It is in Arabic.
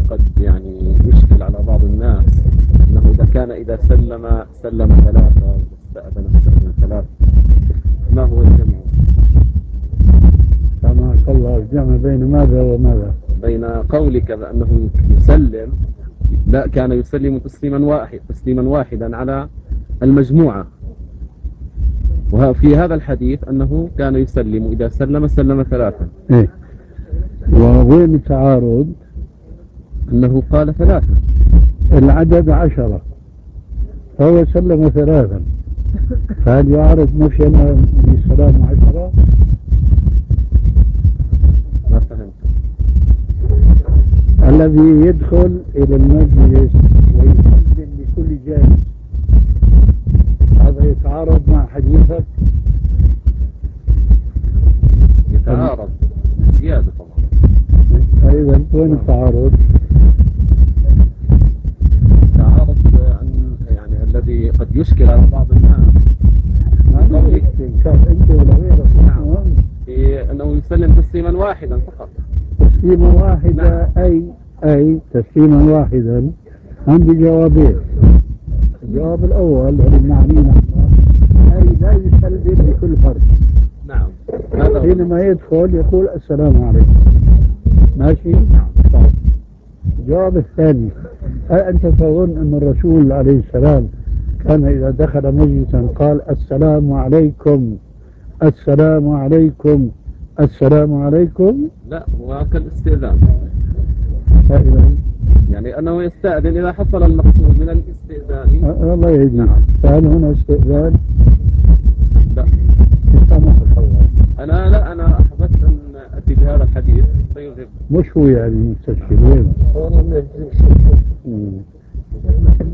قد يعني يشكل على بعض الناس أنه إذا سلم ثلاثة واستأذن ثلاثة، ما هو الجمع؟ كما قال الله الجمع بين ماذا وماذا؟ بين قولك بأنه يسلم، لا كان يسلم تسليما واحدا على المجموعة، وفي هذا الحديث أنه كان يسلم إذا سلم ثلاثا. إيه؟ ووين التعارض؟ أنه قال ثلاثا، العدد 10 فهو سلم 3، فهل يعرض نفينا بسلام 10؟ ما فهمت. الذي يدخل إلى المجلس ويسلم لكل جانب، هذا يتعارض مع حديثك؟ يتعارض زيادة طبعا. إذا وين التعارض؟ تعارض أن يعني الذي قد يشكل على بعض الناس ما يشكل، شاف أنت ولا غيرك. نعم، في أنه يسلم تسليما واحدا فقط. تسليما واحدا. نعم. أي تسليما واحدا. عندي جوابين. الجواب الأول والمعنى أي لا يسلم لكل فرد. نعم، هذا هو حينما يدخل يقول السلام عليكم. ماشي؟ نعم. طيب. الجواب الثاني، هل أنت تظن أن الرسول عليه السلام كان إذا دخل مجلسا قال السلام عليكم السلام عليكم السلام عليكم؟ لا، هو كالاستئذان، فإذا يعني أنه يستأذن إذا حصل المقصود من الاستئذان. الله يهديك. نعم. فهل هنا استئذان؟ لا، سامحك الله. أنا أحببت أن أتي بهذا الحديث فيذهب. مش هو يعني مستشفى وين؟